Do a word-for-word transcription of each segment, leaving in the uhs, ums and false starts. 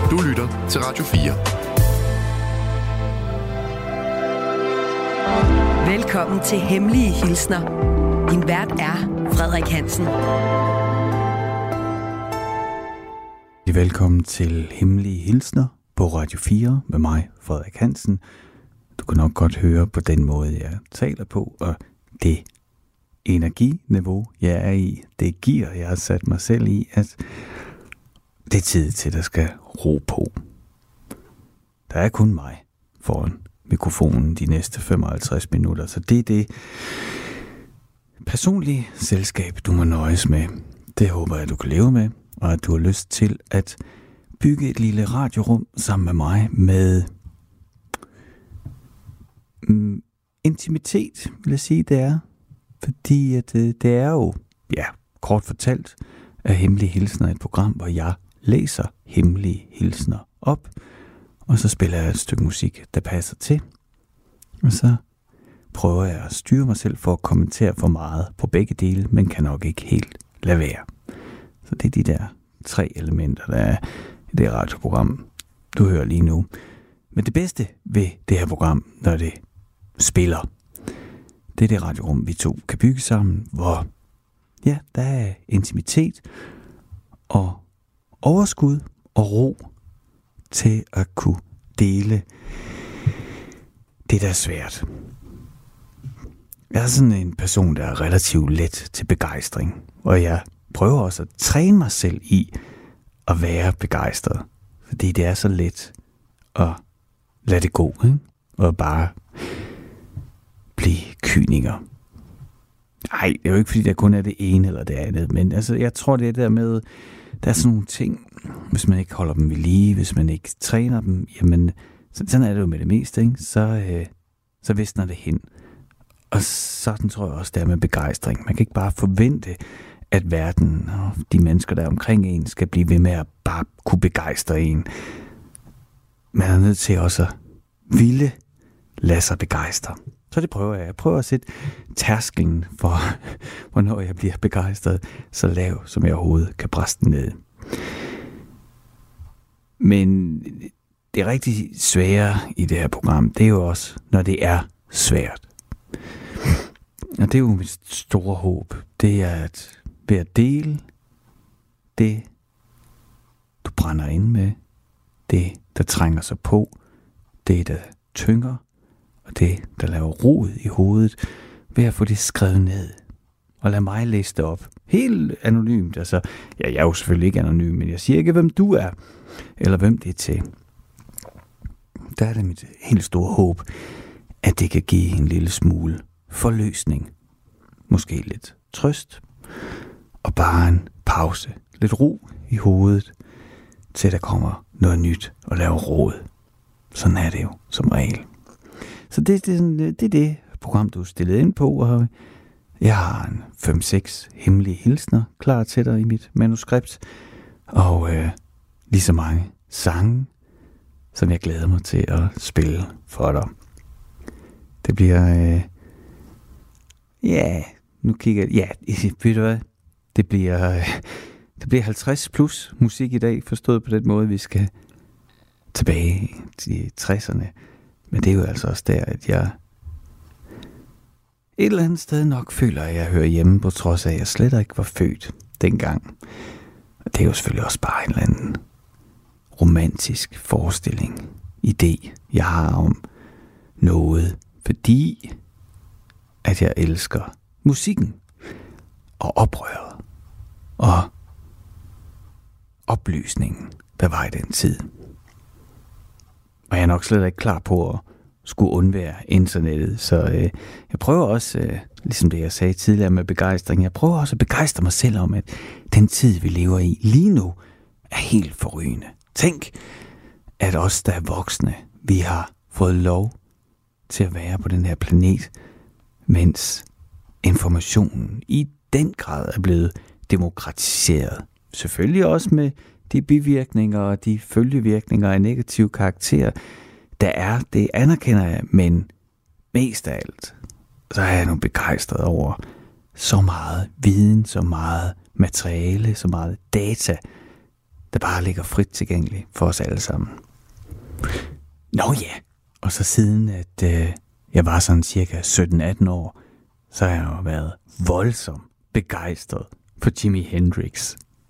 Du lytter til Radio fire. Velkommen til Hemmelige Hilsner. Din vært er Frederik Hansen. Velkommen til Hemmelige Hilsner på Radio fire med mig, Frederik Hansen. Du kan nok godt høre på den måde, jeg taler på, og det energiniveau, jeg er i, det gear, jeg har sat mig selv i, at det er tid til, at der skal ro på. Der er kun mig foran mikrofonen de næste femoghalvtreds minutter, så det er det personlige selskab, du må nøjes med. Det håber jeg, du kan leve med, og at du har lyst til at bygge et lille radiorum sammen med mig med mm, intimitet, vil jeg sige, det er. Fordi at, det er jo, ja, kort fortalt, er Hemmelige Hilsner et program, hvor jeg læser hemmelige hilsner op, og så spiller jeg et stykke musik, der passer til. Og så prøver jeg at styre mig selv for at kommentere for meget på begge dele, men kan nok ikke helt lade være. Så det er de der tre elementer, der er i det radioprogram, du hører lige nu. Men det bedste ved det her program, når det spiller, det er det radiorum, vi to kan bygge sammen, hvor ja, der er intimitet og overskud og ro til at kunne dele det, der er svært. Jeg er sådan en person, der er relativt let til begejstring, og jeg prøver også at træne mig selv i at være begejstret, fordi det er så let at lade det gå, ikke? Og bare blive kyniker. Nej, det er jo ikke fordi, der kun er det ene eller det andet, men altså, jeg tror, det er der med, der er sådan nogle ting, hvis man ikke holder dem ved lige, hvis man ikke træner dem, jamen, sådan er det jo med det meste, ikke? Så, øh, så visner det hen. Og sådan tror jeg også, det er med begejstring. Man kan ikke bare forvente, at verden og de mennesker, der er omkring en, skal blive ved med at bare kunne begejstre en. Man er nødt til også at ville lade sig begejstre. Så det prøver jeg. Jeg prøver at sætte tærsklen for, hvornår jeg bliver begejstret, så lav, som jeg overhovedet kan presse den ned. Men det rigtig svære i det her program, det er jo også, når det er svært. Og det er jo mit store håb. Det er at ved at dele det, du brænder ind med, det, der trænger sig på, det, der tynger, og det, der laver rod i hovedet, ved at få det skrevet ned. Og lad mig læse det op. Helt anonymt. Altså, ja, jeg er jo selvfølgelig ikke anonym, men jeg siger ikke, hvem du er, eller hvem det er til. Der er det mit helt store håb, at det kan give en lille smule forløsning. Måske lidt trøst, og bare en pause. Lidt ro i hovedet, til der kommer noget nyt og laver rod. Sådan er det jo som regel. Så det, det, det er det program, du er stillet ind på, og jeg har en fem seks hemmelige hilsner klar til dig i mit manuskript, og øh, lige så mange sange, som jeg glæder mig til at spille for dig. Det bliver, øh, ja, nu kigger jeg, ja, ved du hvad, det bliver, øh, det bliver halvtreds plus musik i dag, forstået på den måde, vi skal tilbage til tresserne. Men det er jo altså også der, at jeg et eller andet sted nok føler, at jeg hører hjemme, på trods af, at jeg slet ikke var født dengang. Og det er jo selvfølgelig også bare en eller anden romantisk forestilling, idé, jeg har om noget, fordi at jeg elsker musikken og oprøret og oplysningen, der var i den tid. Og jeg er nok slet ikke klar på at skulle undvære internettet, så øh, jeg prøver også, øh, ligesom det jeg sagde tidligere med begejstring, jeg prøver også at begejstre mig selv om, at den tid, vi lever i lige nu, er helt forrygende. Tænk, at os, der er voksne, vi har fået lov til at være på den her planet, mens informationen i den grad er blevet demokratiseret. Selvfølgelig også med de bivirkninger og de følgevirkninger af negativ karakter, der er, det anerkender jeg, men mest af alt, så er jeg nu begejstret over så meget viden, så meget materiale, så meget data, der bare ligger frit tilgængelig for os alle sammen. Nå ja, og så siden at øh, jeg var sådan cirka sytten atten år, så har jeg jo været voldsomt begejstret for Jimi Hendrix.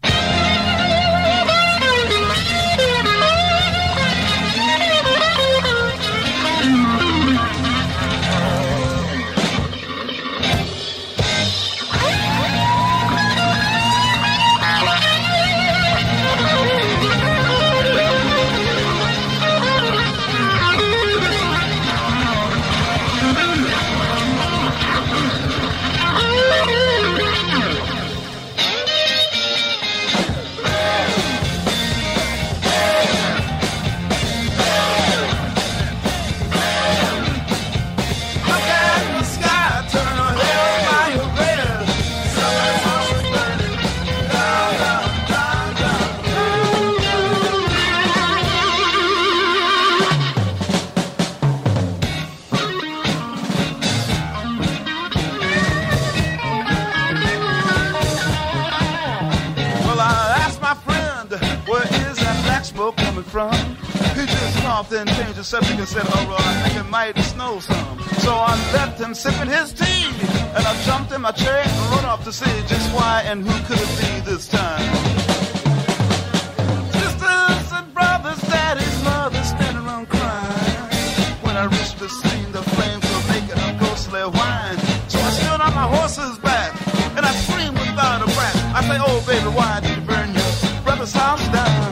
Then changed the subject and said, oh, well, I think it might snow some. So I left him sipping his tea, and I jumped in my chair and rode off to see just why and who could it be this time. Sisters and brothers, daddies, mothers, standing around crying. When I reached the scene, the flames were making a ghostly whine. So I stood on my horse's back, and I screamed without a breath. I say, oh, baby, why did you burn your brother's house down?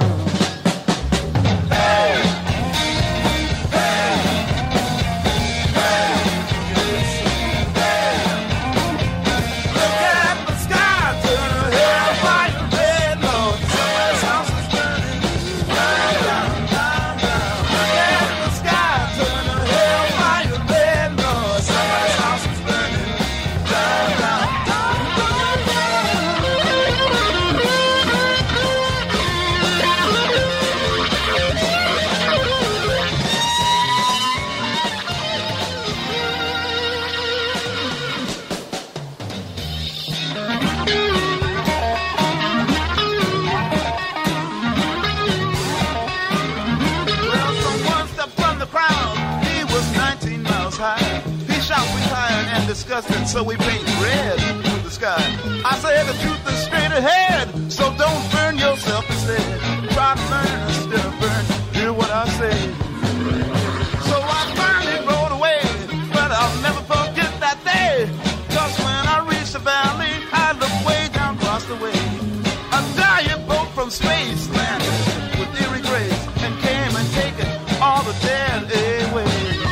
Disgusting, so we paint red in the sky. I say the truth is straight ahead, so don't burn yourself instead. Try to burn instead of burn. Hear what I say. So I finally rode away, but I'll never forget that day. Cause when I reached the valley, I looked way down across the way. A giant boat from space landed with eerie grace and came and taken all the dead away.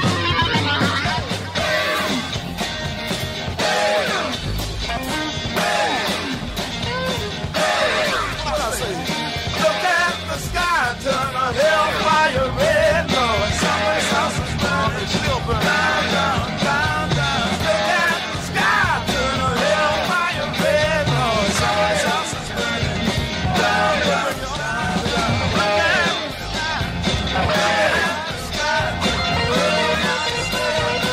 Turn a hellfire red, Lord. Somebody's house is burning, still burning. Down, down, down, down. Look at the sky. Turn a hellfire red, Lord. Somebody's house is burning. Down, down, down, down. Look at the sky. Look at the sky. Look at the sky.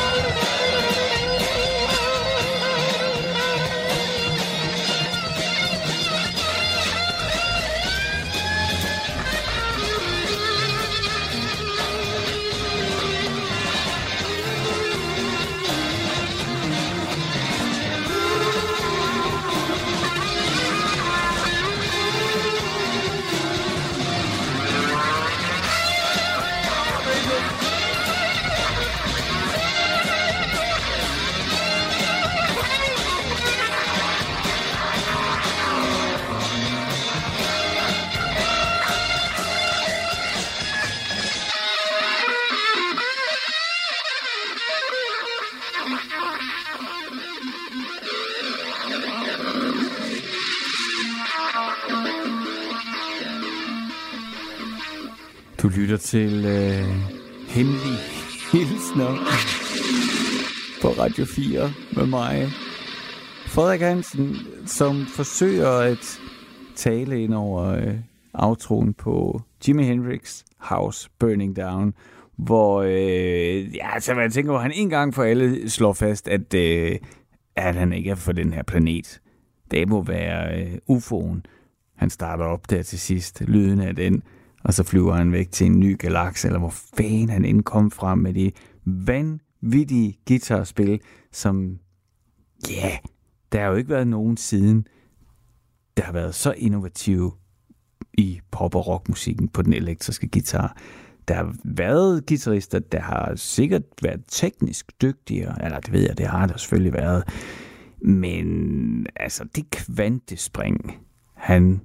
Du lytter til øh, Hemmelige Hilsner på Radio fire med mig, Frederik Hansen, som forsøger at tale ind over øh, outroen på Jimi Hendrix House Burning Down, hvor øh, ja, altså, man tænker, hvor han en gang for alle slår fast, at, øh, at han ikke er for den her planet. Det må være øh, U F O'en. han starter op der til sidst, lyden af den, og så flyver han væk til en ny galakse, eller hvor fanden han indkom fra med de vanvittige guitarspil, som, ja, yeah, der har jo ikke været nogen siden, der har været så innovative i pop- og rockmusikken på den elektriske guitar. Der har været guitarister, der har sikkert været teknisk dygtigere, eller det ved jeg, det har der selvfølgelig været, men altså det kvantespring, han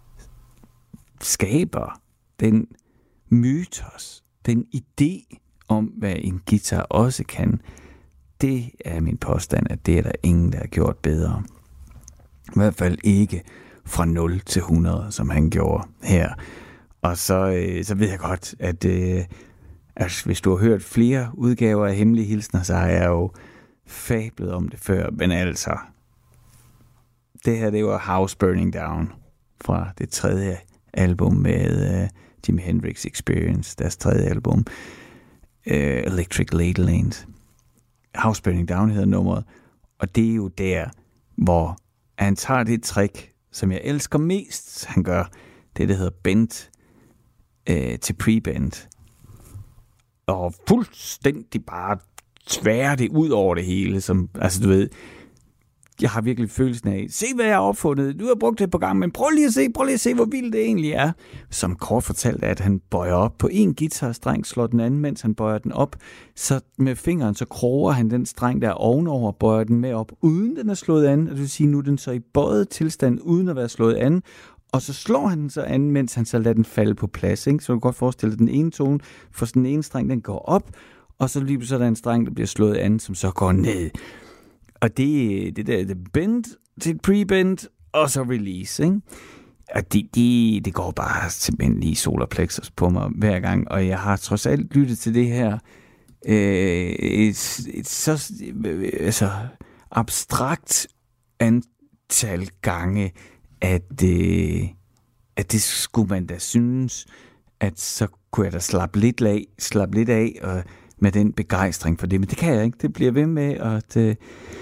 skaber, den mytos, den idé om, hvad en guitar også kan, det er min påstand, at det er der ingen, der har gjort bedre. I hvert fald ikke fra nul til hundrede, som han gjorde her. Og så, øh, så ved jeg godt, at øh, altså, hvis du har hørt flere udgaver af Hemmelige Hilsner, så har jeg jo fablet om det før. Men altså, det her, det var House Burning Down fra det tredje album med øh, Jimi Hendrix Experience, deres tredje album, øh, Electric Ladyland. House Burning Down hedder nummeret, og det er jo der, hvor han tager det trick, som jeg elsker mest, han gør, det der hedder bend øh, til pre-bend, og fuldstændig bare tværer det ud over det hele, som, altså du ved, jeg har virkelig følelsen af, se hvad jeg har opfundet, du har brugt det på gang, men prøv lige at se, prøv lige at se, hvor vildt det egentlig er. Som kort fortalt, at han bøjer op på en guitarstreng, slår den anden, mens han bøjer den op, så med fingeren, så kroger han den streng, der er ovenover, bøjer den med op, uden den er slået an, og det vil sige, nu er den så i bøjet tilstand, uden at være slået an, og så slår han den så an, mens han så lader den falde på plads, ikke? Så du kan godt forestille dig, den ene tone, for den ene streng, den går op, og så lige så er der en streng, der bliver slået an, som så går ned. Og det, det der, det bend til pre-bend, og så release, ikke? Og det, det, det går bare simpelthen lige solar plexus på mig hver gang, og jeg har trods alt lyttet til det her øh, et, et så altså, abstrakt antal gange, at, øh, at det skulle man da synes, at så kunne jeg da slappe lidt af, slappe lidt af og med den begejstring for det, men det kan jeg ikke. Det bliver ved med, og det,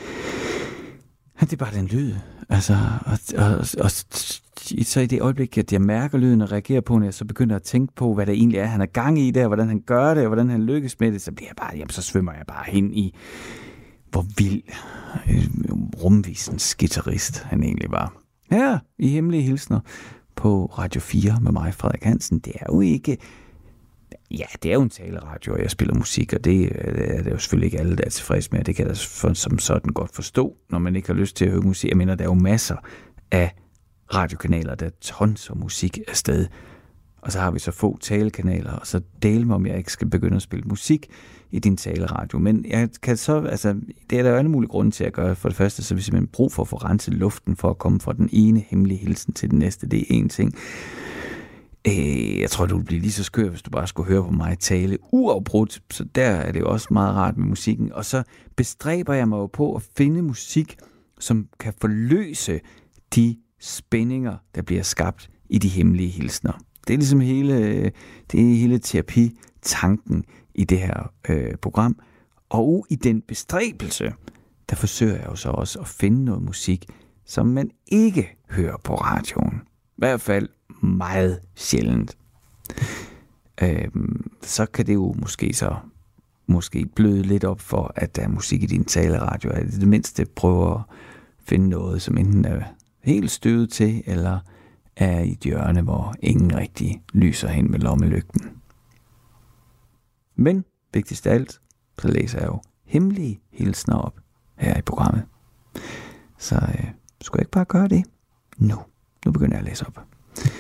det er bare den lyd. Altså, og, og, og så i det øjeblik, at jeg mærker lyden og reagerer på den, jeg så begynder at tænke på, hvad der egentlig er, han er gang i der, hvordan han gør det, og hvordan han lykkes med det, så bliver jeg bare, jamen, så svømmer jeg bare hen i, hvor vild øh, rumvisens guitarist han egentlig var. Her i Hemmelige Hilsner på Radio fire med mig, Frederik Hansen. Det er jo ikke... Ja, det er jo en taleradio, og jeg spiller musik, og det er det jo selvfølgelig ikke alle, der er tilfreds med. Det kan jeg da som sådan godt forstå, når man ikke har lyst til at høre musik. Jeg mener, der er jo masser af radiokanaler, der er tons af musik afsted. Og så har vi så få talekanaler, og så del mig, om jeg ikke skal begynde at spille musik i din taleradio. Men jeg kan så, altså, det er der jo alle mulige grunde til at gøre. For det første, så er vi simpelthen brug for at få renset luften, for at komme fra den ene hemmelige hilsen til den næste. Det er en ting. Jeg tror, du ville blive lige så skør, hvis du bare skulle høre på mig tale uafbrudt. Så der er det jo også meget rart med musikken. Og så bestræber jeg mig jo på at finde musik, som kan forløse de spændinger, der bliver skabt i de hemmelige hilsner. Det er ligesom hele, det er hele terapi-tanken i det her øh, program. Og i den bestræbelse, der forsøger jeg jo så også at finde noget musik, som man ikke hører på radioen. I hvert fald meget sjældent. Øhm, så kan det jo måske så måske bløde lidt op for, at der er musik i din taleradio. At det mindste prøver at finde noget, som enten er helt støvet til, eller er i et hjørne, hvor ingen rigtig lyser hen med lommelygten. Men vigtigst af alt, så læser jeg jo hemmelige hilsner op her i programmet. Så øh, skulle jeg ikke bare gøre det? Nu. Nu begynder jeg at læse op.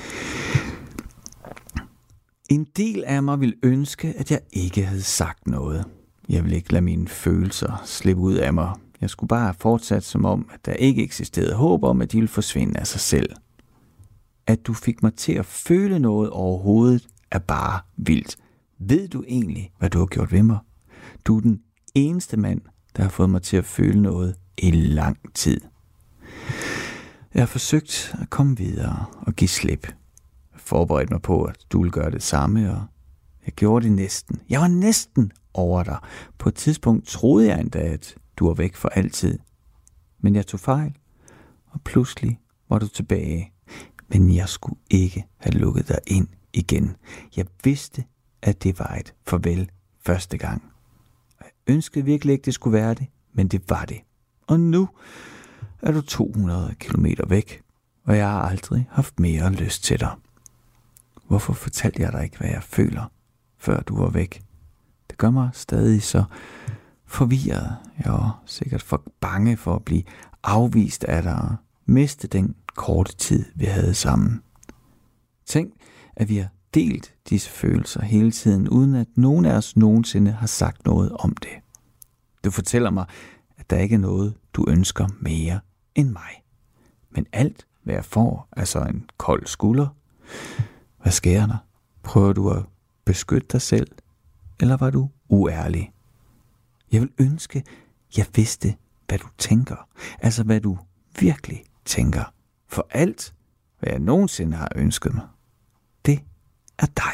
En del af mig vil ønske, at jeg ikke havde sagt noget. Jeg vil ikke lade mine følelser slippe ud af mig. Jeg skulle bare have fortsat som om, at der ikke eksisterede håb om, at de ville forsvinde af sig selv. At du fik mig til at føle noget overhovedet, er bare vildt. Ved du egentlig, hvad du har gjort ved mig? Du er den eneste mand, der har fået mig til at føle noget i lang tid. Jeg har forsøgt at komme videre og give slip. Jeg forberedte mig på, at du ville gøre det samme, og jeg gjorde det næsten. Jeg var næsten over dig. På et tidspunkt troede jeg endda, at du var væk for altid. Men jeg tog fejl, og pludselig var du tilbage. men jeg skulle ikke have lukket dig ind igen. Jeg vidste, at det var et farvel første gang. Jeg ønskede virkelig ikke, det skulle være det, men det var det. Og nu er du to hundrede kilometer væk, og jeg har aldrig haft mere lyst til dig. Hvorfor fortalte jeg dig ikke, hvad jeg føler, før du var væk? Det gør mig stadig så forvirret. Jeg var sikkert for bange for at blive afvist af dig og miste den korte tid, vi havde sammen. Tænk, at vi har delt disse følelser hele tiden, uden at nogen af os nogensinde har sagt noget om det. Du fortæller mig, at der ikke er noget, du ønsker mere end mig. Men alt, hvad jeg får, er så en kold skulder. Hvad sker der? Prøver du at beskytte dig selv, eller var du uærlig? Jeg vil ønske, jeg vidste, hvad du tænker. Altså, hvad du virkelig tænker. For alt, hvad jeg nogensinde har ønsket mig, det er dig.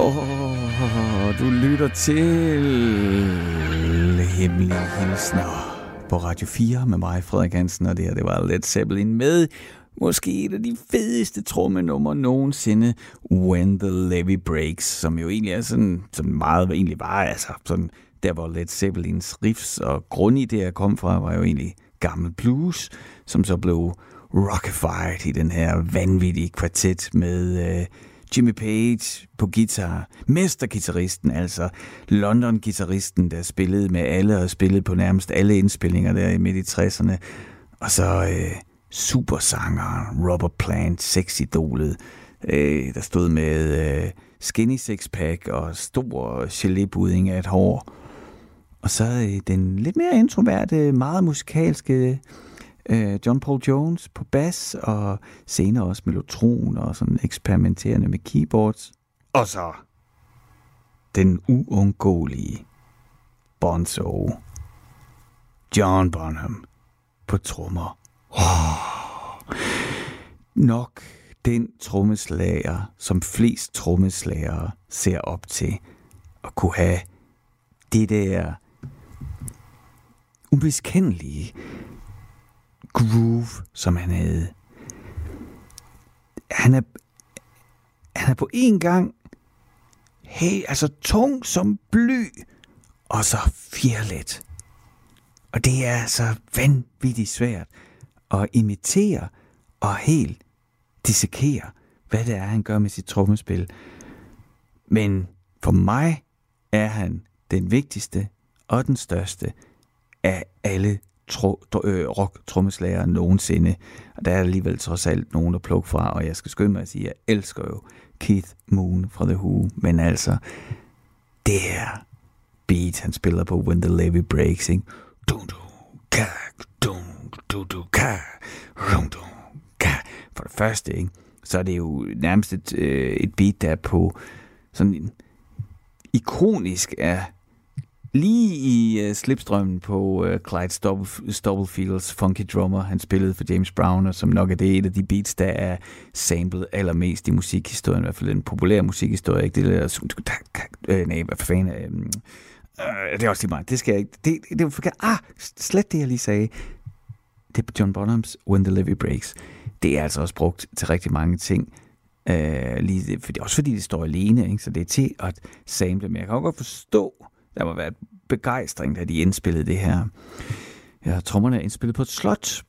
Oh, du lytter til Hemmelige Hilsner på Radio fire med mig, Frederik Hansen, og det her, det var Led Zeppelin med måske et af de fedeste trommenummer nogensinde, When the Levee Breaks, som jo egentlig er sådan, sådan meget egentlig var, altså sådan, der hvor Led Zeppelins riffs og grundidéer kom fra, var jo egentlig gammel blues, som så blev rockified i den her vanvittige kvartet med øh, Jimmy Page på guitar, mestergitarristen, altså London-gitarristen, der spillede med alle og spillede på nærmest alle indspillinger der midt i tresserne, og så øh, supersangeren Robert Plant, sexidolet, øh, der stod med øh, skinny sixpack og stor gelébudding af et hår, og så øh, den lidt mere introverte, meget musikalske øh, John Paul Jones på bas, og senere også mellotron og sådan eksperimenterende med keyboards. Og så den uundgåelige Bonzo, John Bonham på trommer. Oh. Nok den trommeslager, som flest trommeslagere ser op til, at kunne have det der umiskendelige groove, som han havde. Han er, han er på en gang hey, altså tung som bly, og så fjerlet. Og det er så vanvittigt svært at imitere og helt dissekere, hvad det er, han gør med sit trommespil. Men for mig er han den vigtigste og den største af alle tro, øh, rock-trommeslagere nogensinde. Og der er alligevel trods alt nogen at plukke fra, og jeg skal skynde mig at sige, at jeg elsker jo Keith Moon fra The Who, men altså, det her beat, han spiller på When the Levee Breaks, ikke? For det første, ikke? Så er det jo nærmest et, øh, et beat, der er på sådan en ikonisk er lige i uh, slipstrømmen på uh, Clyde Stubblefields Funky Drummer. Han spillede for James Brown, og som nok er det et af de beats, der er samlet allermest i musikhistorien, i hvert fald den populære musikhistorie, ikke? Det der, øh, nej, hvad fanden, øh, øh, det er også lige meget, det skal jeg ikke, det, det, det var forkert, ah, slet det, jeg lige sagde, det er på John Bonhams When the Levee Breaks. Det er altså også brugt til rigtig mange ting, øh, lige, for det, også fordi det står alene, ikke? Så det er til at sample, men jeg kan også godt forstå, der må være begejstring, da de indspillede det her. Ja, trommerne er indspillet på et slot,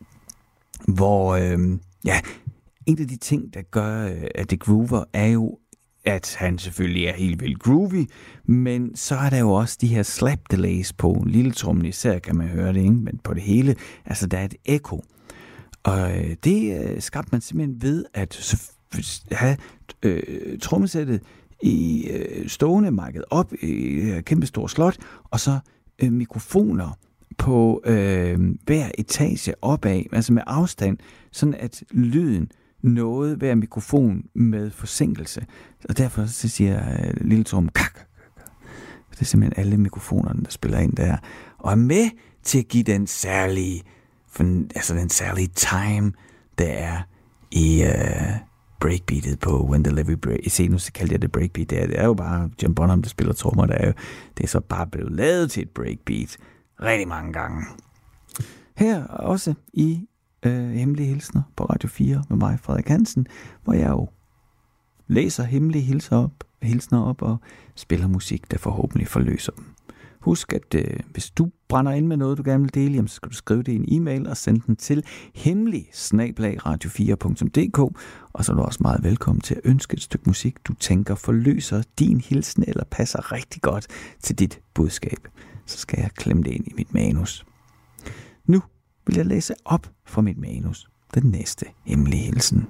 hvor, øh, ja, en af de ting, der gør, at det groover, er jo, at han selvfølgelig er helt vildt groovy, men så er der jo også de her slap delays på lille trommen, især kan man høre det, ikke? Men på det hele, altså der er et ekko. Og øh, det øh, skabte man simpelthen ved at have øh, trommesættet i øh, stående marked op i et kæmpe stort slot, og så øh, mikrofoner på øh, hver etage opad, altså med afstand, sådan at lyden nåede hver mikrofon med forsinkelse. Og derfor så siger øh, lille trum, kak. Det er simpelthen alle mikrofonerne, der spiller ind der, og er med til at give den særlige, altså den særlige time, der er i øh, breakbeatet på When the Levee Breaks. Se, nu så kaldte jeg det breakbeat. Det er, det er jo bare John Bonham, der spiller trommer. Der er jo, det er så bare blevet lavet til et breakbeat rigtig mange gange. Her også i øh, Hemmelige Hilsner på Radio fire med mig, Frederik Hansen, hvor jeg jo læser hemmelige hilsner op, hilsner op og spiller musik, der forhåbentlig forløser dem. Husk, at øh, hvis du brænder ind med noget, du gerne vil dele, jamen, så skal du skrive det i en e-mail og sende den til hemmelig snabel-a radio fire punktum d k, og så er du også meget velkommen til at ønske et stykke musik, du tænker forløser din hilsen eller passer rigtig godt til dit budskab. Så skal jeg klemme det ind i mit manus. Nu vil jeg læse op fra mit manus den næste hemmelige hilsen.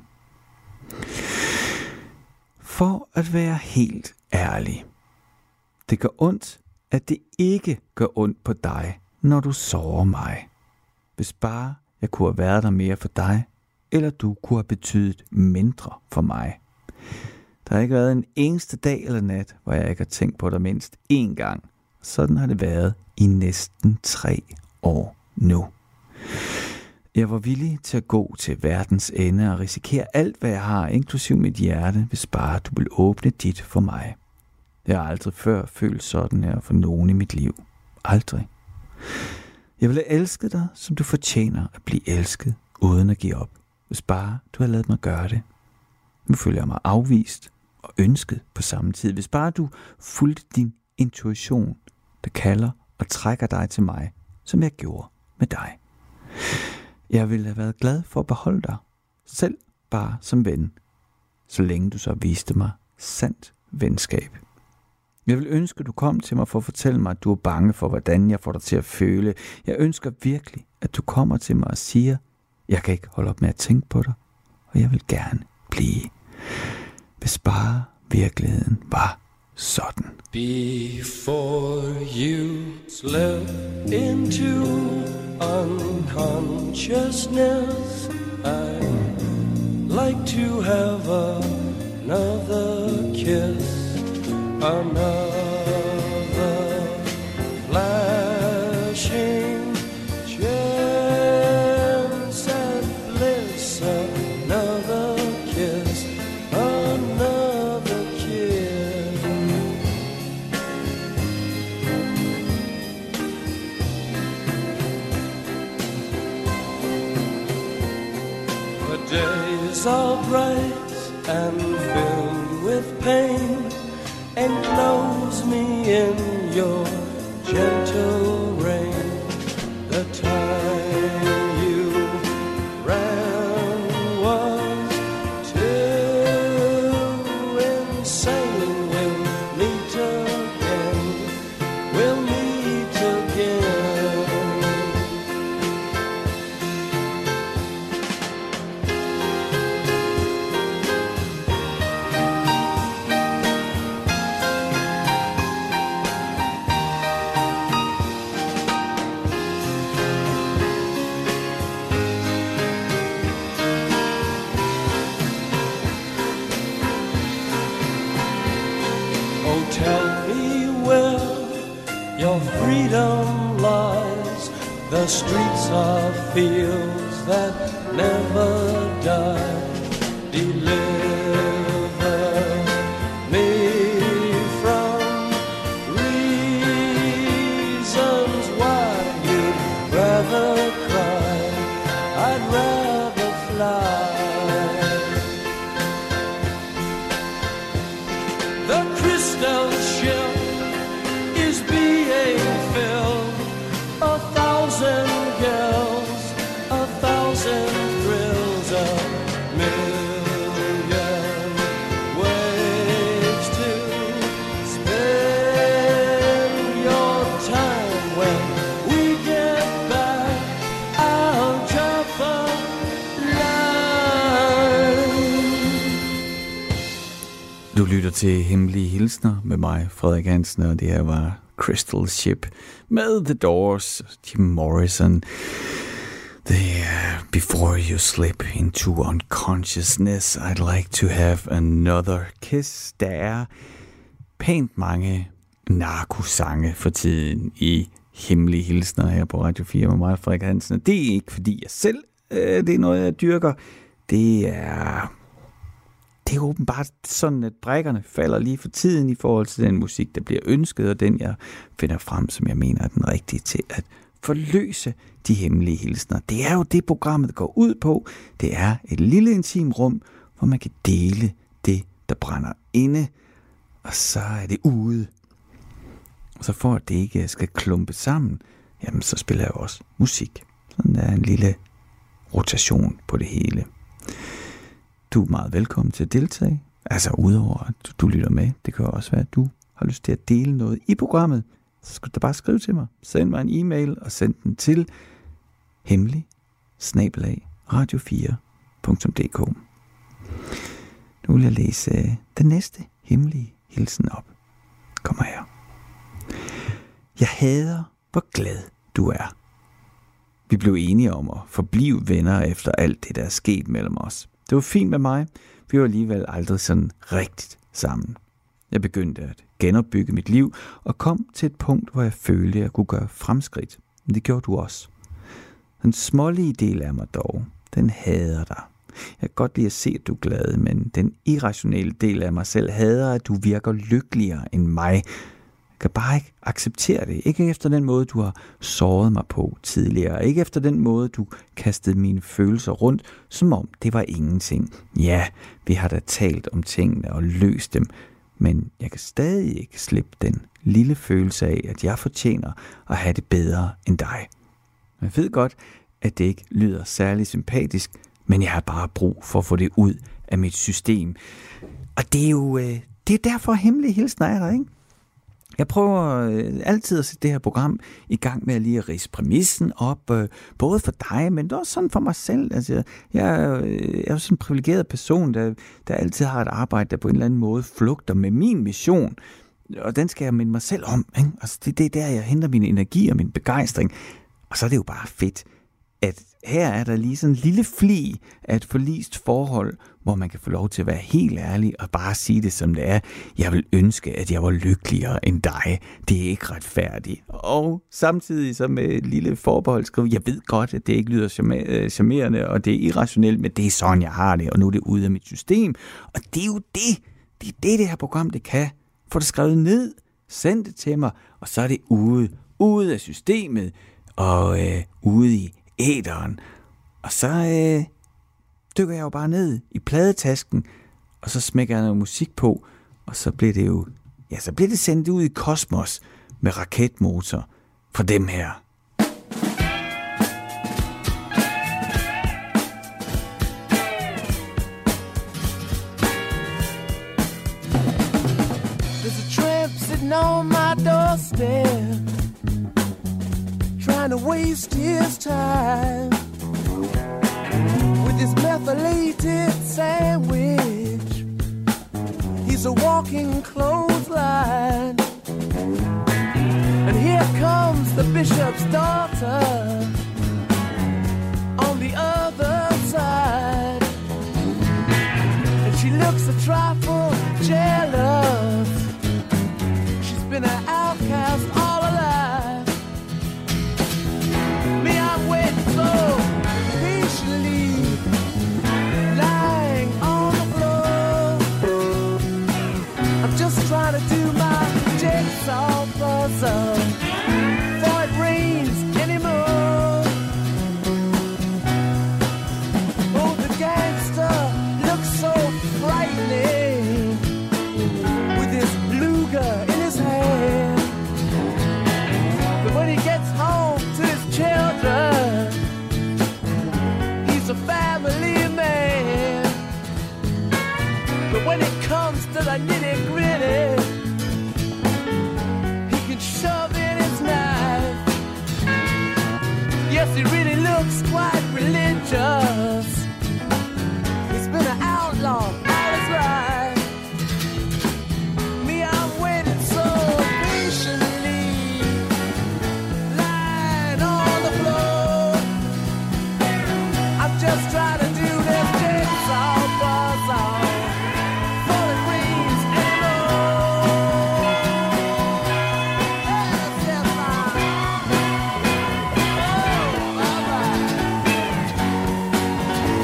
For at være helt ærlig, det gør ondt, at det ikke gør ondt på dig, når du sårer mig. Hvis bare jeg kunne have været der mere for dig, eller du kunne have betydet mindre for mig. Der har ikke været en eneste dag eller nat, hvor jeg ikke har tænkt på dig mindst én gang. Sådan har det været i næsten tre år nu. Jeg var villig til at gå til verdens ende og risikere alt, hvad jeg har, inklusiv mit hjerte, hvis bare du vil åbne dit for mig. Jeg har aldrig før følt sådan her for nogen i mit liv. Aldrig. Jeg ville elske dig, som du fortjener at blive elsket, uden at give op, hvis bare du havde ladet mig gøre det. Nu føler jeg mig afvist og ønsket på samme tid, hvis bare du fulgte din intuition, der kalder og trækker dig til mig, som jeg gjorde med dig. Jeg ville have været glad for at beholde dig, selv bare som ven, så længe du så viste mig sandt venskab. Jeg vil ønske, at du kom til mig for at fortælle mig, at du er bange for, hvordan jeg får dig til at føle. Jeg ønsker virkelig, at du kommer til mig og siger, jeg kan ikke holde op med at tænke på dig, og jeg vil gerne blive. Hvis bare virkeligheden var sådan. Before you slip into unconsciousness, I'd like to have another kiss. Another flashing chance at bliss. Another kiss, another kiss. The days are bright and filled with pain. Enclose me in your gentle rain. The time you ran was too insane. We'll meet again. We'll meet again. Tell me where your freedom lies. The streets are fields that never die. Deliver me from reasons why you'd rather cry. I'd rather fly. The crystal ship is being filled. A thousand girls, a thousand thrills, a million ways to spend your time. When we get back, I'll drop the line. Du lytter til Hemmelige Hilsner med mig, Frederik Hansen, og det her var Crystal Ship med The Doors, Jim Morrison. The, uh, before you slip into unconsciousness, I'd like to have another kiss. Der er pænt mange narkosange for tiden i Hemmelige Hilsner her på Radio fire med mig, Frederik Hansen. Det er ikke fordi jeg selv, øh, det er noget jeg dyrker. Det er... Det er åbenbart sådan, at brækkerne falder lige for tiden i forhold til den musik, der bliver ønsket, og den, jeg finder frem, som jeg mener er den rigtige til at forløse de hemmelige hilsner. Det er jo det, programmet går ud på. Det er et lille intim rum, hvor man kan dele det, der brænder inde, og så er det ude. Og så for at det ikke skal klumpe sammen, jamen så spiller jeg også musik. Sådan der er en lille rotation på det hele. Du er meget velkommen til at deltage. Altså udover at du lytter med, det kan også være, at du har lyst til at dele noget i programmet. Så skal du bare skrive til mig. Send mig en e-mail og send den til hemmelig snabel-a radio fire punktum d k. Nu vil jeg læse den næste hemmelige hilsen op. Kommer her. Jeg hader, hvor glad du er. Vi blev enige om at forblive venner efter alt det, der er sket mellem os. Det var fint med mig. Vi var alligevel aldrig sådan rigtigt sammen. Jeg begyndte at genopbygge mit liv og kom til et punkt, hvor jeg følte, at jeg kunne gøre fremskridt. Men det gjorde du også. Den smålige del af mig dog, den hader dig. Jeg kan godt lide at se, at du er glad, men den irrationelle del af mig selv hader, at du virker lykkeligere end mig. Jeg kan bare ikke acceptere det. Ikke efter den måde, du har såret mig på tidligere. Ikke efter den måde, du kastede mine følelser rundt, som om det var ingenting. Ja, vi har da talt om tingene og løst dem, men jeg kan stadig ikke slippe den lille følelse af, at jeg fortjener at have det bedre end dig. Jeg ved godt, at det ikke lyder særlig sympatisk, men jeg har bare brug for at få det ud af mit system. Og det er jo øh, det er derfor hemmelige hilsner er der, ikke? Jeg prøver øh, altid at sætte det her program i gang med at lige at ridse præmissen op, øh, både for dig, men også sådan for mig selv. Altså, jeg, er, øh, jeg er sådan en privilegeret person, der, der altid har et arbejde, der på en eller anden måde flugter med min mission, og den skal jeg minde mig selv om. Ikke? Altså, det, det er der, jeg henter min energi og min begejstring. Og så er det jo bare fedt, at her er der lige sådan en lille fli af et forlist forhold, hvor man kan få lov til at være helt ærlig og bare sige det som det er. Jeg vil ønske, at jeg var lykkeligere end dig. Det er ikke retfærdigt. Og samtidig så med et lille forbehold skrive, jeg ved godt, at det ikke lyder charmerende, og det er irrationelt, men det er sådan, jeg har det, og nu er det ude af mit system. Og det er jo det, det er det, det her program, det kan. Få det skrevet ned, send det til mig, og så er det ude, ude af systemet, og øh, ude i æteren. Og så øh, dykker jeg jo bare ned i pladetasken, og så smækker jeg noget musik på, og så bliver det jo, ja, så bliver det sendt ud i kosmos med raketmotor fra dem her. There's a tramp sitting on my doorstep, trying to waste his time with his methylated sandwich. He's a walking clothesline. And here comes the bishop's daughter on the other side. And she looks a trifle jealous. She's been an outcast all her life. Me, I'm waiting so patiently, lying on the floor. I'm just trying to do my jigsaw puzzle before it rains anymore. Oh, the gangster looks so frightening with his Luger in his hand. But when he gets home to his children, he's a family man. But when it comes to the nitty-gritty, he can shove in his knife. Yes, he really looks quite religious. He's been an outlaw all his life. Me, I'm waiting so patiently, lying on the floor. I'm just trying to do this jigsaw puzzle before it rains anymore. Yes, yes, ma'am. Oh, bye-bye.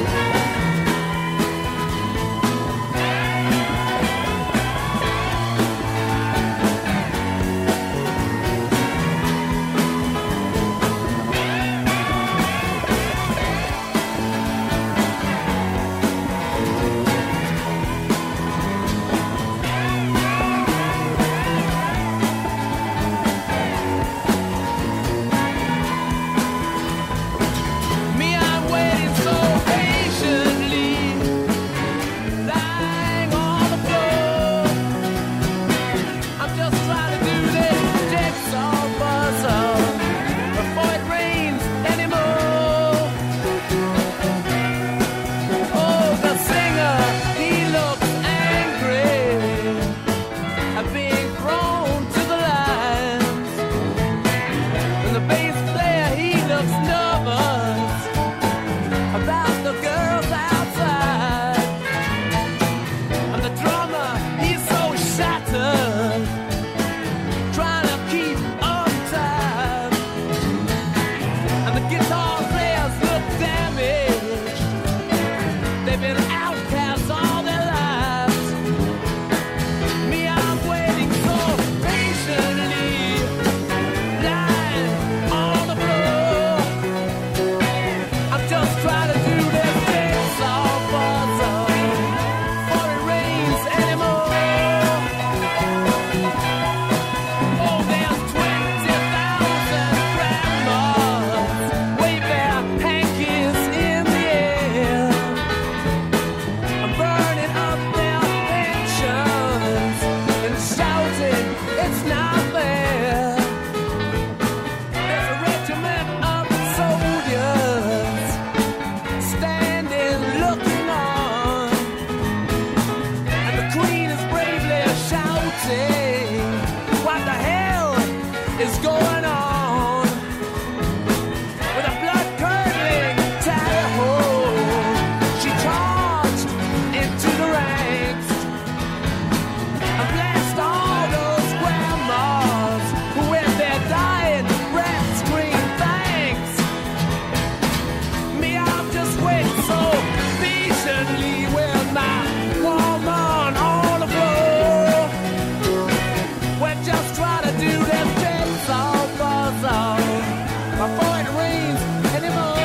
is going on with a blood-curdling tally ho. She charged into the ranks and blessed all those grandmas who with their dying breath scream thanks. Me, I'm just waiting so patiently with my woman on the floor. We're just trying to do them jigsaw puzzle before it rains anymore.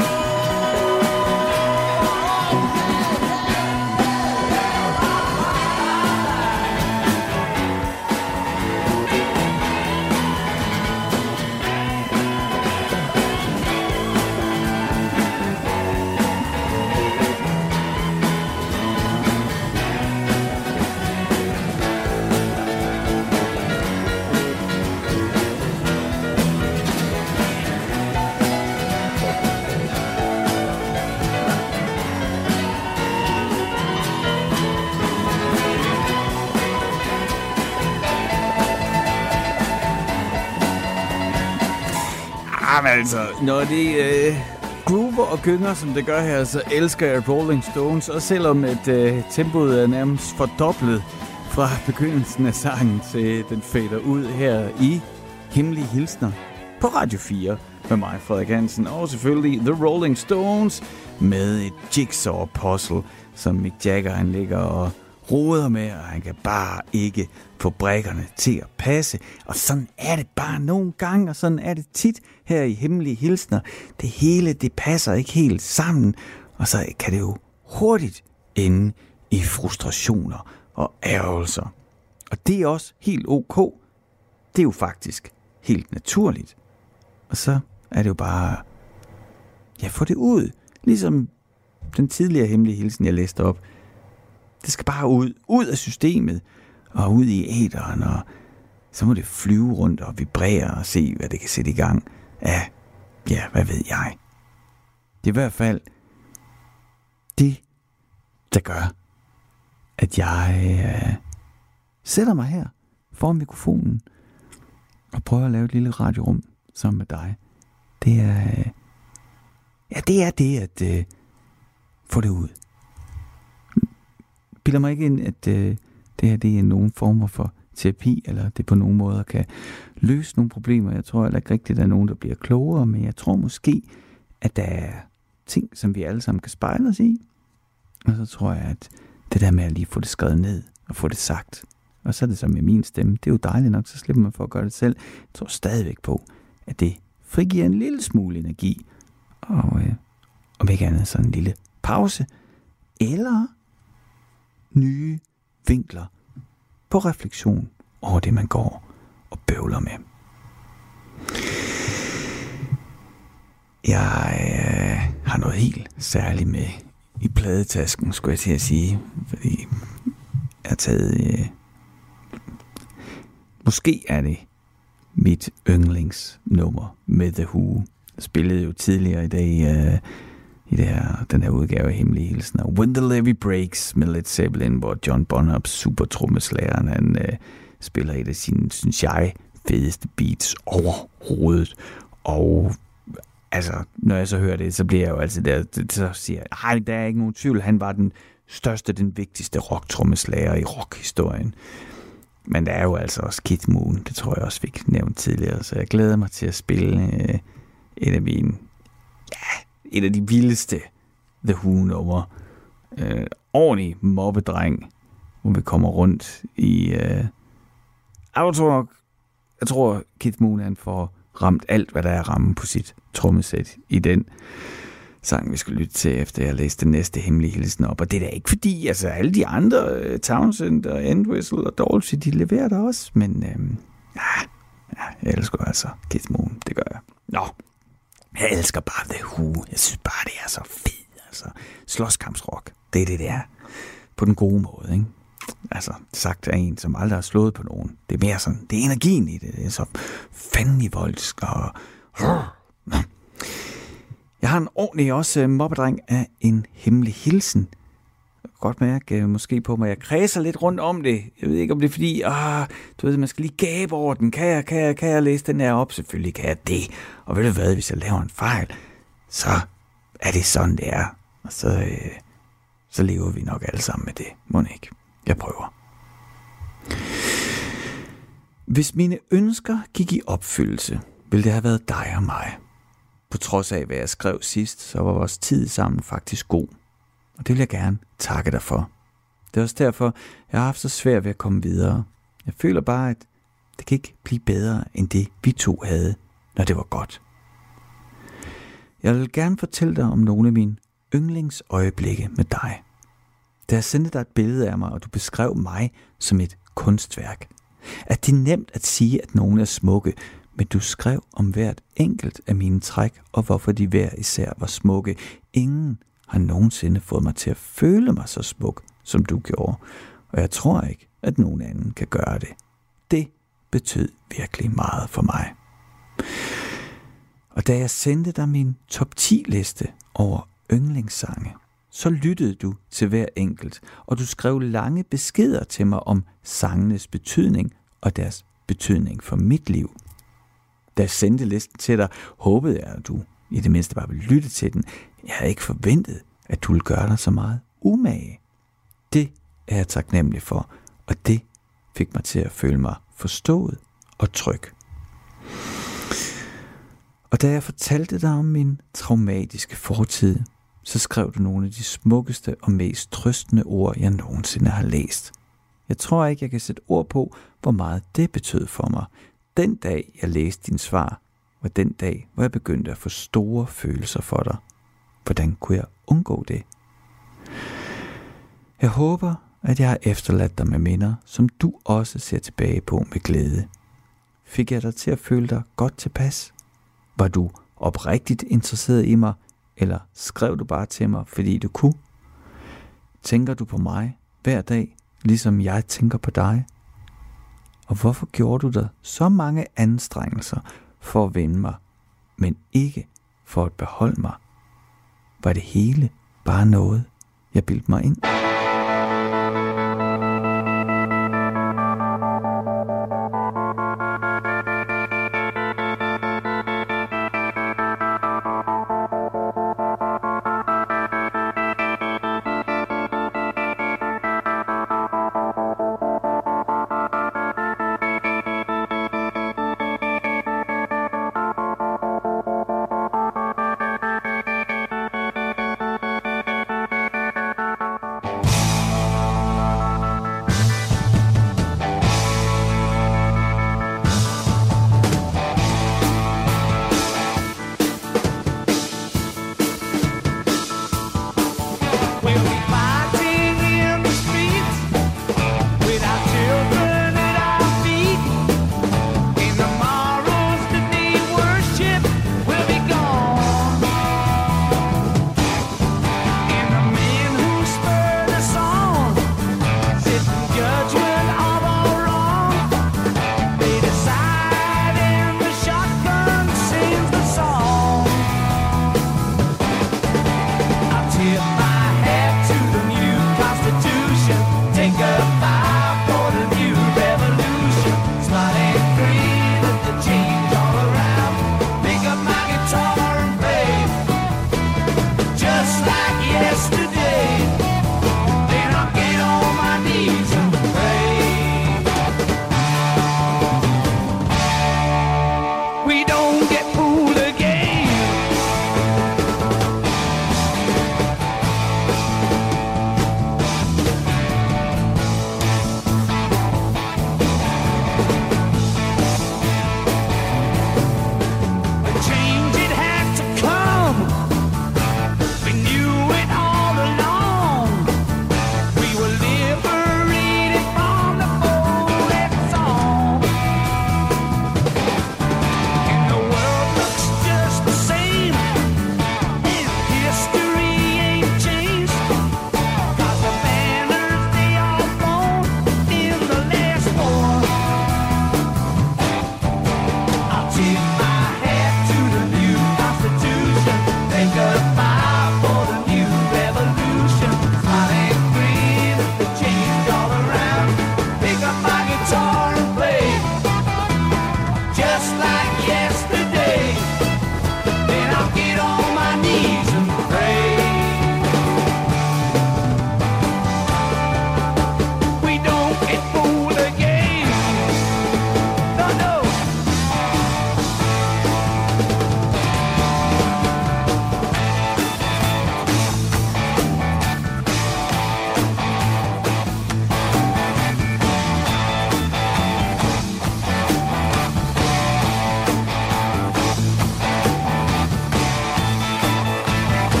Jamen altså, når det øh, groover og gynger, som det gør her, så elsker jeg Rolling Stones. Og selvom at, øh, tempoet er nærmest fordoblet fra begyndelsen af sangen til den fader ud her i Hemmelige Hilsner på Radio fire med mig, Frederik Hansen, og selvfølgelig The Rolling Stones med et jigsaw puzzle, som Mick Jagger han ligger og roder med, og han kan bare ikke få brækkerne til at passe. Og sådan er det bare nogle gange, og sådan er det tit her i Hemmelige Hilsner. Det hele, det passer ikke helt sammen, og så kan det jo hurtigt ende i frustrationer og ærgelser. Og det er også helt ok. Det er jo faktisk helt naturligt. Og så er det jo bare, ja, få det ud. Ligesom den tidligere Hemmelige Hilsen, jeg læste op. Det skal bare ud, ud af systemet, og ud i æteren, og så må det flyve rundt og vibrere og se, hvad det kan sætte i gang af, ja, hvad ved jeg. Det er i hvert fald det, der gør, at jeg øh, sætter mig her foran mikrofonen og prøver at lave et lille radiorum sammen med dig. Det er, øh, ja, det er det, at øh, få det ud. Jeg bilder mig ikke ind, at øh, det her det er nogen former for terapi, eller det på nogen måder kan løse nogle problemer. Jeg tror heller ikke rigtigt, at der er nogen, der bliver klogere, men jeg tror måske, at der er ting, som vi alle sammen kan spejle os i. Og så tror jeg, at det der med at lige få det skrevet ned og få det sagt, og så er det så med min stemme, det er jo dejligt nok, så slipper man for at gøre det selv. Jeg tror stadigvæk på, at det frigiver en lille smule energi, og øh, om ikke andet sådan en lille pause, eller nye vinkler på refleksion over det, man går og bøvler med. Jeg øh, har noget helt særligt med i pladetasken, skulle jeg til at sige, fordi jeg har taget øh, måske er det mit yndlingsnummer med The Who. Jeg spillede jo tidligere i dag øh, i det her, den her udgave af Hemmelige Hilsner. When the Levee Breaks med Led Zeppelin, hvor John Bonham, super trommeslageren, han øh, spiller et af sine, synes jeg, fedeste beats overhovedet. Og altså, når jeg så hører det, så bliver jeg jo altid der, så siger jeg, nej, der er ikke nogen tvivl, han var den største, den vigtigste rock-trommeslager i rockhistorien. Men der er jo altså også Keith Moon, det tror jeg også fik nævnt tidligere, så jeg glæder mig til at spille øh, et af mine, ja, et af de vildeste The Who-numre. Øh, ordentlig mobbedreng, hvor vi kommer rundt i... Øh, jeg tror nok, jeg tror Keith Moon han får ramt alt, hvad der er ramme på sit trommesæt i den sang, vi skal lytte til, efter jeg læste den næste Hemmelige Hilsen op. Og det er da ikke fordi, altså alle de andre, uh, Townsend og Entwistle og Dolce, de leverer der også, men øhm, ja, ja, jeg elsker altså Keith Moon, det gør jeg. Nå, jeg elsker bare The Who. Jeg synes bare, det er så fedt, altså. Slåskampsrock, det er det, det er. På den gode måde, ikke? Altså, sagt af en, som aldrig har slået på nogen. Det er mere sådan, det er energien i det. Det er så fandelig voldsk og... Jeg har en ordentlig også mobbedreng af en Hemmelig Hilsen. godt mærke uh, måske på mig. Jeg kredser lidt rundt om det. Jeg ved ikke, om det er fordi, ah, du ved, man skal lige gabe over den. Kan jeg, kan jeg, kan jeg læse den her op? Selvfølgelig kan jeg det. Og ved du hvad, hvis jeg laver en fejl, så er det sådan, det er. Og så, uh, så lever vi nok alle sammen med det. Må ikke? Jeg prøver. Hvis mine ønsker gik i opfyldelse, ville det have været dig og mig. På trods af, hvad jeg skrev sidst, så var vores tid sammen faktisk god. Og det vil jeg gerne takke dig for. Det er også derfor, jeg har haft så svært ved at komme videre. Jeg føler bare, at det kan ikke blive bedre end det, vi to havde, når det var godt. Jeg vil gerne fortælle dig om nogle af mine yndlingsøjeblikke med dig. Da jeg sendte dig et billede af mig, og du beskrev mig som et kunstværk. At det er nemt at sige, at nogen er smukke, men du skrev om hvert enkelt af mine træk, og hvorfor de hver især var smukke. Ingen har nogensinde fået mig til at føle mig så smuk, som du gjorde. Og jeg tror ikke, at nogen anden kan gøre det. Det betød virkelig meget for mig. Og da jeg sendte dig min top ti liste over yndlingssange, så lyttede du til hver enkelt, og du skrev lange beskeder til mig om sangenes betydning og deres betydning for mit liv. Da jeg sendte listen til dig, håbede jeg, at du i det mindste bare ville lytte til den. Jeg havde ikke forventet, at du ville gøre dig så meget umage. Det er jeg taknemmelig for, og det fik mig til at føle mig forstået og tryg. Og da jeg fortalte dig om min traumatiske fortid, så skrev du nogle af de smukkeste og mest trøstende ord, jeg nogensinde har læst. Jeg tror ikke, jeg kan sætte ord på, hvor meget det betød for mig. Den dag, jeg læste din svar, var den dag, hvor jeg begyndte at få store følelser for dig. Hvordan kunne jeg undgå det? Jeg håber, at jeg har efterladt dig med minder, som du også ser tilbage på med glæde. Fik jeg dig til at føle dig godt tilpas? Var du oprigtigt interesseret i mig, eller skrev du bare til mig, fordi du kunne? Tænker du på mig hver dag, ligesom jeg tænker på dig? Og hvorfor gjorde du der så mange anstrengelser for at vinde mig, men ikke for at beholde mig? Var det hele bare noget, jeg bildte mig ind?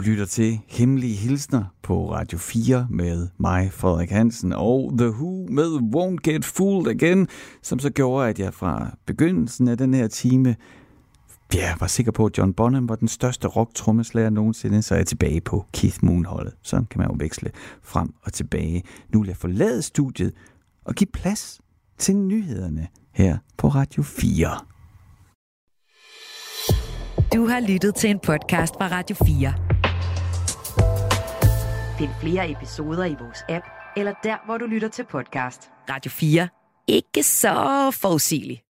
lytter til Hemmelige Hilsner på Radio fire med mig, Frederik Hansen, og The Who med Won't Get Fooled Again, som så gjorde, at jeg fra begyndelsen af den her time ja, var sikker på, at John Bonham var den største rock-trommeslager nogensinde, så er jeg tilbage på Keith Moon-holdet. Sådan kan man jo veksle frem og tilbage. Nu vil jeg forlade studiet og give plads til nyhederne her på Radio fire. Du har lyttet til en podcast fra Radio fire. Find flere episoder i vores app, eller der, hvor du lytter til podcast. Radio fire. Ikke så forudsigeligt.